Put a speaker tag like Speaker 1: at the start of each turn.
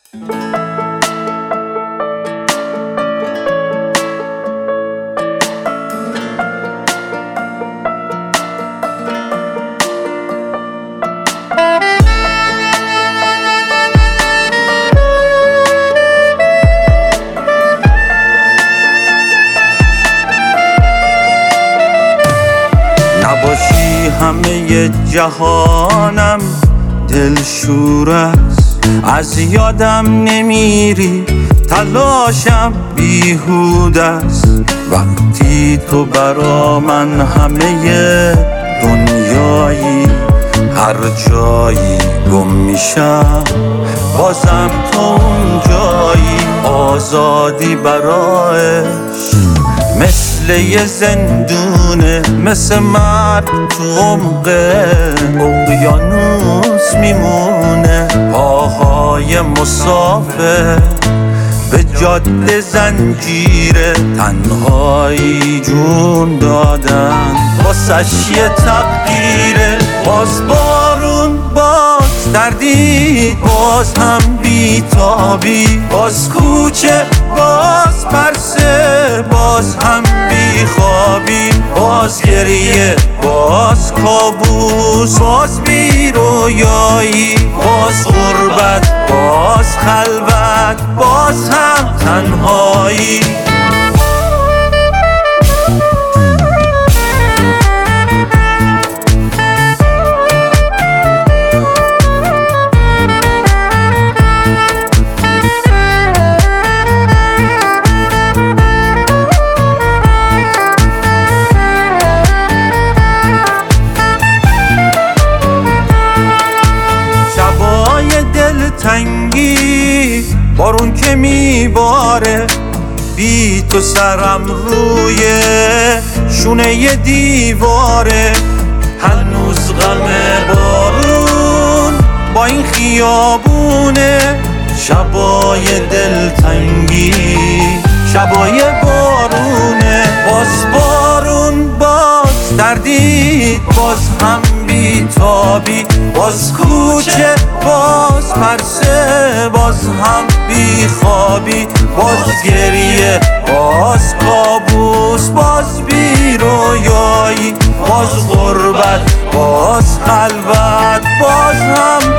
Speaker 1: نباشی همه جهانم دلشور است، از یادم نمیری تلاشم بیهوده است. وقتی تو برا من همه دنیایی، هر جایی گم میشم بازم تو اونجایی. آزادی برایش مثل یه زندونه، مثل مرگ تو عمق اقیانوس میمونه. پاهای مسافر به جاده زنجیره، تنهایی جون دادن واسش یه تقدیره. باز بارون، باز تردید، باز هم بیتابی، باز کوچه، باز پرسه، باز هم بیخوابی. باز گریه، باز کابوس، باز بی رویایی. باز غربت، باز خلوت، باز هم تنهایی. تنگی بارون که میباره، بی تو سرم روی شونه ی دیواره. هنوز غم بارون با این خیابونه، شبای دلتنگی شبای بارونه. باز بارون، باز تردید، باز هم بیتابی، باز کوچه، باز پرسه، باز هم بیخوابی. باز گریه، باز کابوس، باز بی رویایی. باز غربت، باز خلوت، باز هم